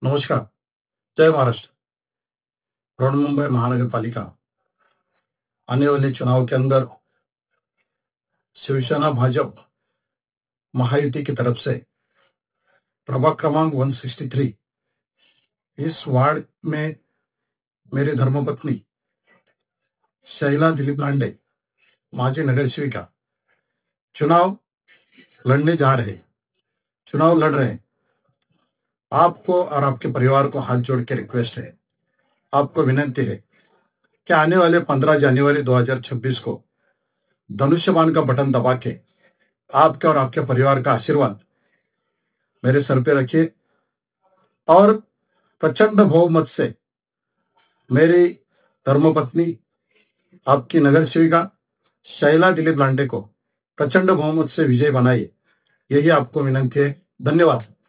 नमस्कार। जय महाराष्ट्र। बृहन्मुंबई महानगर पालिका आने वाले चुनाव के अंदर शिवसेना भाजपा महायुति की तरफ से प्रभाग क्रमांक 163 इस वार्ड में मेरी धर्मपत्नी शैला दिलीप लांडे माजी नगर सेविका चुनाव लड़ने जा रहे चुनाव लड़ रहे हैं। आपको और आपके परिवार को हाथ जोड़ के रिक्वेस्ट है, आपको विनती है कि आने वाले 15 जनवरी 2026 को धनुष्यबाण का बटन दबा के आपके और आपके परिवार का आशीर्वाद मेरे सर पे रखिए और प्रचंड बहुमत से मेरी धर्मपत्नी आपकी नगर सेविका शैला दिलीप लांडे को प्रचंड बहुमत से विजय बनाइए, यही आपको विनती है। धन्यवाद।